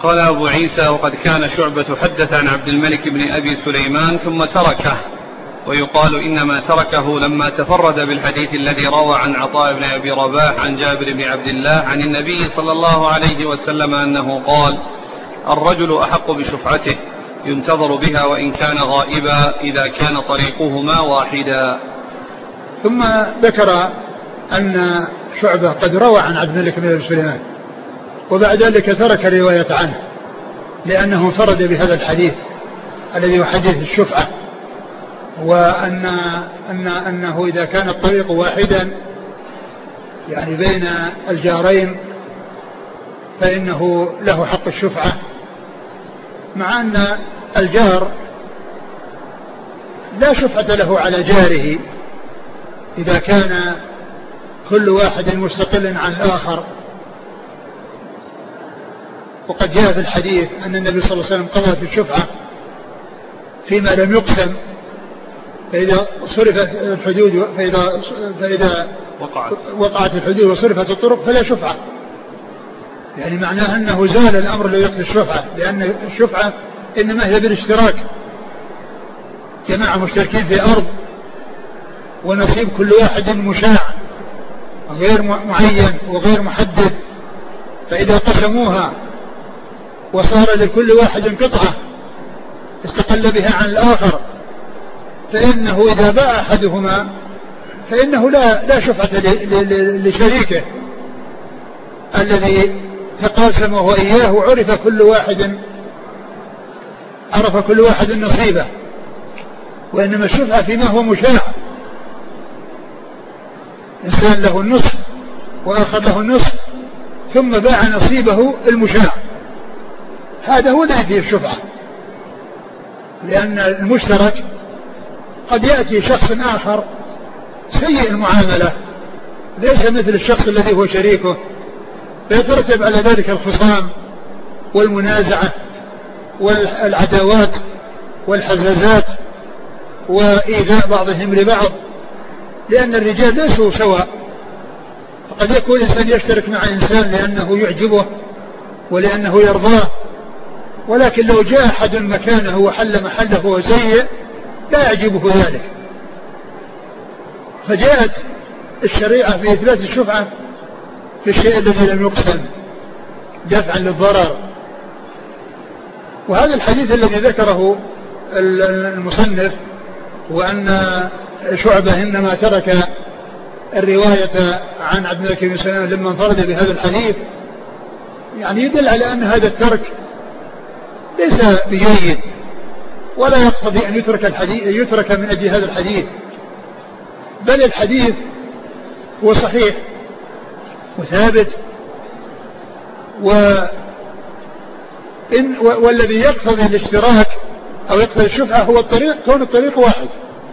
قال أبو عيسى: وقد كان شعبة حدث عن عبد الملك بن أبي سليمان ثم تركه، ويقال إنما تركه لما تفرد بالحديث الذي روى عن عطاء بن أبي رباح عن جابر بن عبد الله عن النبي صلى الله عليه وسلم أنه قال: الرجل أحق بشفعته ينتظر بها وإن كان غائبا إذا كان طريقهما واحدا. ثم ذكر أن شعبة قد روى عن عبد الملك بن أبي سليمان، وبعد ذلك ترك الرواية عنه لأنه انفرد بهذا الحديث الذي هو حديث الشفعة، أنه إذا كان الطريق واحدا يعني بين الجارين فإنه له حق الشفعة، مع أن الجار لا شفعة له على جاره إذا كان كل واحد مستقل عن الآخر. وقد جاء في الحديث أن النبي صلى الله عليه وسلم قضى في الشفعة فيما لم يقسم، فإذا صرفت الحدود فإذا وقعت الحدود وصرفت الطرق فلا شفعة، يعني معناه أنه زال الأمر الذي يقضي الشفعة، لأن الشفعة إنما هي بالاشتراك، جماعة مشتركين في أرض ونصيب كل واحد مشاع غير معين وغير محدد، فإذا قسموها وصار لكل واحد قطعة استقل بها عن الآخر فإنه إذا باع أحدهما فإنه لا شفعة لشريكه الذي تقاسمه وإياه، عرف كل واحد نصيبه، وإنما الشفعة فيما هو مشاع، إنسان له النصف وآخر له النصف ثم باع نصيبه المشاع، هذا هو الذي فيه الشفعة، لأن المشترك قد يأتي شخص آخر سيء المعاملة ليس مثل الشخص الذي هو شريكه، فيترتب على ذلك الخصام والمنازعة والعداوات والحزازات وإيذاء بعضهم لبعض، لأن الرجال ليسوا سواء، فقد يكون إنسان يشترك مع إنسان لأنه يعجبه ولأنه يرضاه، ولكن لو جاء أحد مكانه وحل محله وسيء لا يعجبه ذلك، فجاءت الشريعة في إثبات الشفعة في الشيء الذي لم يقسم دفعا للضرر. وهذا الحديث الذي ذكره المصنف وأن شعبة إنما ترك الرواية عن عبد الملك بن سليمان لما انفرد بهذا الحديث، يعني يدل على أن هذا الترك ليس بجيد، ولا يقتضي أن يترك من أجل هذا الحديث، بل الحديث هو صحيح وثابت، والذي يقتضي الاشتراك أو يقتضي الشفعة هو الطريق، كون الطريق واحد،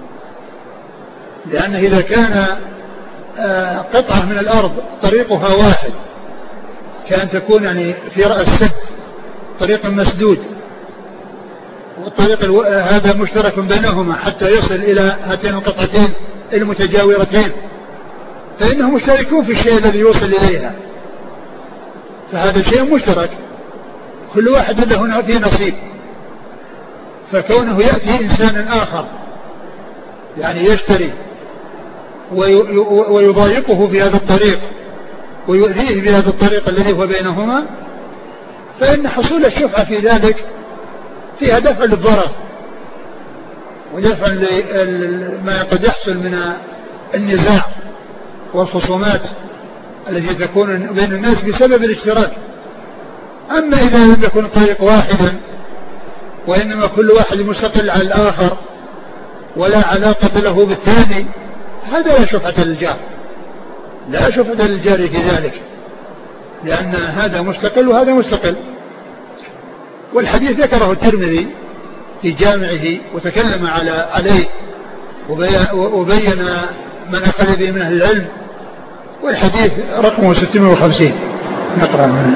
لأنه إذا كان قطعة من الأرض طريقها واحد كأن تكون يعني في رأس سد طريق مسدود، والطريق هذا مشترك بينهما حتى يصل إلى هاتين القطعتين المتجاورتين، فإنهم مشتركون في الشيء الذي يوصل إليها، فهذا شيء مشترك كل واحد له فيه نصيب، فكونه يأتي إنسان آخر يعني يشتري ويضايقه في هذا الطريق ويؤذيه في هذا الطريق الذي هو بينهما، فإن حصول الشفعة في ذلك فيها دفع للضرر ودفع ما قد يحصل من النزاع والخصومات التي تكون بين الناس بسبب الاشتراك. أما إذا لم يكن الطريق واحدا وإنما كل واحد مستقل على الآخر ولا علاقة له بالثاني، هذا لا شفعة للجار، لا شفعة للجار في ذلك، لأن هذا مستقل وهذا مستقل. والحديث ذكره الترمذي في جامعه وتكلم عليه وبين من أخذ به من أهل العلم، والحديث رقمه 650. نقرأ منه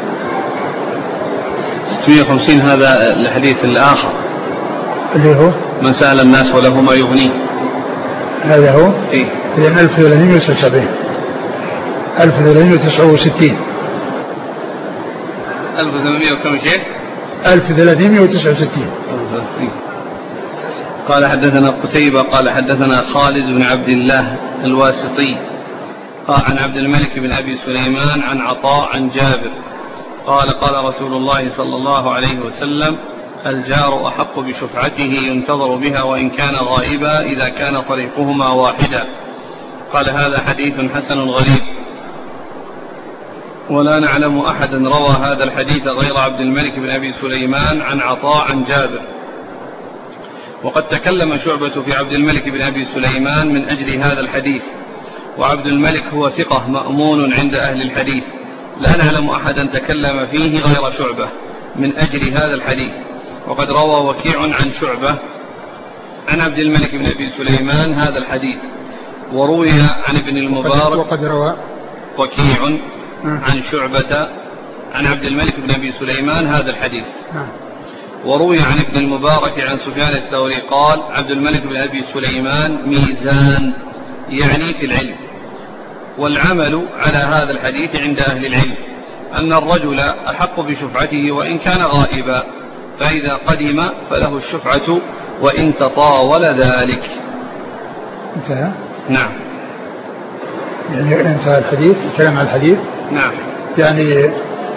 650. هذا الحديث الآخر اللي هو من سأل الناس وله ما يغنيه، هذا هو إيه؟ إذن 1370 1369. 1800 وكم شيء؟ 1369. قال حدثنا قتيبة قال حدثنا خالد بن عبد الله الواسطي قال عن عبد الملك بن أبي سليمان عن عطاء عن جابر قال قال رسول الله صلى الله عليه وسلم: الجار أحق بشفعته ينتظر بها وإن كان غائبا إذا كان طريقهما واحدا. قال: هذا حديث حسن غريب، ولا نعلم أحدا روى هذا الحديث غير عبد الملك بن أبي سليمان عن عطاء عن جابر. وقد تكلم شعبة في عبد الملك بن أبي سليمان من أجل هذا الحديث، وعبد الملك هو ثقة مأمون عند أهل الحديث، لا نعلم أحدا تكلم فيه غير شعبة من أجل هذا الحديث. وقد روى وكيع عن شعبة عن عبد الملك بن أبي سليمان هذا الحديث، وروي عن ابن المبارك. وقد روى وكيع عن شعبة عن عبد الملك بن أبي سليمان هذا الحديث. وروي عن ابن المبارك عن سفيان الثوري قال: عبد الملك بن أبي سليمان ميزان، يعني في العلم. والعمل على هذا الحديث عند أهل العلم أن الرجل أحق بشفعته وإن كان غائبا، فإذا قدم فله الشفعة وإن تطاول ذلك. انتهى؟ نعم. يعني انتهى الحديث، الكلام عن الحديث. نعم. يعني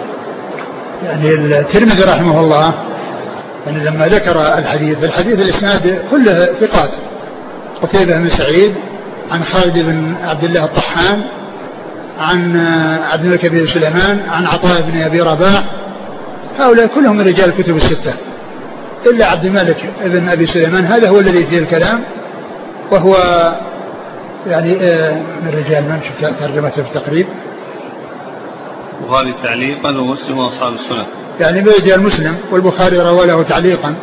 الترمذي رحمه الله يعني لما ذكر الحديث الإسناد كله ثقات: قتيبة بن سعيد عن خالد بن عبد الله الطحان عن عبد الملك بن سليمان عن عطاء بن أبي رباح، هؤلاء كلهم من رجال الكتب الستة، إلا عبد الملك بن أبي سليمان هذا هو الذي فيه الكلام، وهو يعني من رجال من شفت ترجمته في تقريب البخاري تعليقا ومسلم وأصحاب السنة، يعني من رجال مسلم، والبخاري روى له تعليقا،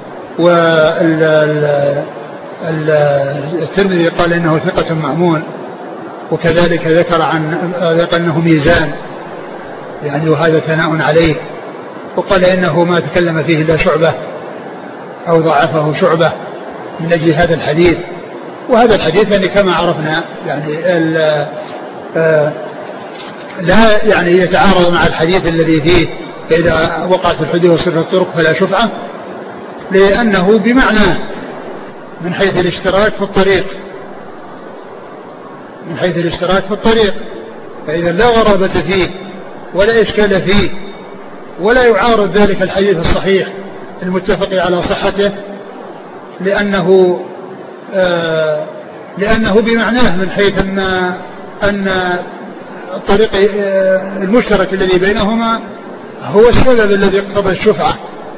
والترمذي قال إنه ثقة مأمون، وكذلك ذكر أنه ميزان، يعني وهذا ثناء عليه، وقال إنه ما تكلم فيه إلا شعبة أو ضعفه شعبة من أجل هذا الحديث. وهذا الحديث يعني كما عرفنا يعني لا يعني يتعارض مع الحديث الذي فيه فإذا وقعت الحدود وصرفت الطرق فلا شفعة، لأنه بمعنى من حيث الاشتراك في الطريق، من حيث الاشتراك في الطريق، فإذا لا غرابة فيه ولا إشكال فيه ولا يعارض ذلك الحديث الصحيح المتفق على صحته، لأنه بمعناه من حيث أن الطريق المشترك الذي بينهما هو السبب الذي اقتضى الشفعة،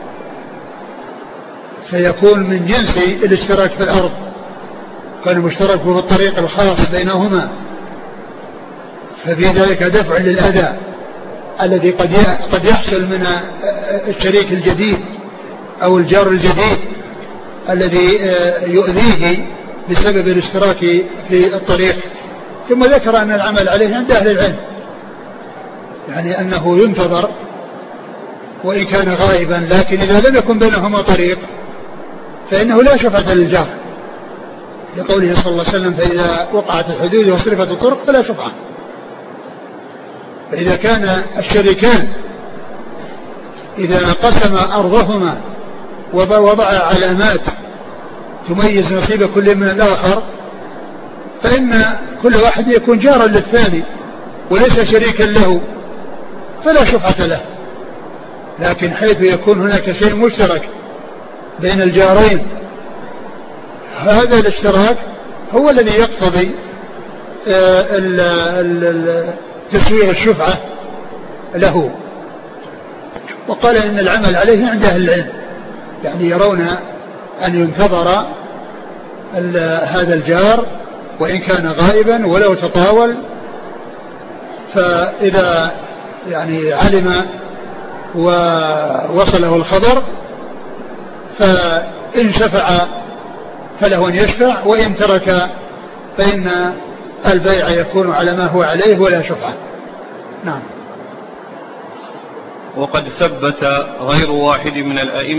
فيكون من جنس الاشتراك في الأرض، كان المشترك في الطريق الخاص بينهما، ففي ذلك دفع للأذى الذي قد يحصل من الشريك الجديد أو الجار الجديد الذي يؤذيه بسبب الاشتراك في الطريق. ثم ذكر أن العمل عليه عند أهل العلم، يعني أنه ينتظر وإن كان غائبا، لكن إذا لم يكن بينهما طريق فإنه لا شفعة للجار، لقوله صلى الله عليه وسلم: فإذا وقعت الحدود وصرفت الطرق فلا شفعة. فإذا كان الشريكان إذا قسم أرضهما ووضع علامات تميز نصيب كل من الآخر، فإن كل واحد يكون جارا للثاني وليس شريكا له فلا شفعة له. لكن حيث يكون هناك شيء مشترك بين الجارين، هذا الاشتراك هو الذي يقتضي تسوير الشفعة له. وقال إن العمل عليه عند أهل العلم، يعني يرون أن ينتظر هذا الجار وإن كان غائبا ولو تطاول، فإذا يعني علم ووصله الخبر فإن شفع فله أن يشفع، وإن ترك فإن البيع يكون على ما هو عليه ولا شفعة. نعم. وقد ثبت غير واحد من الأئمة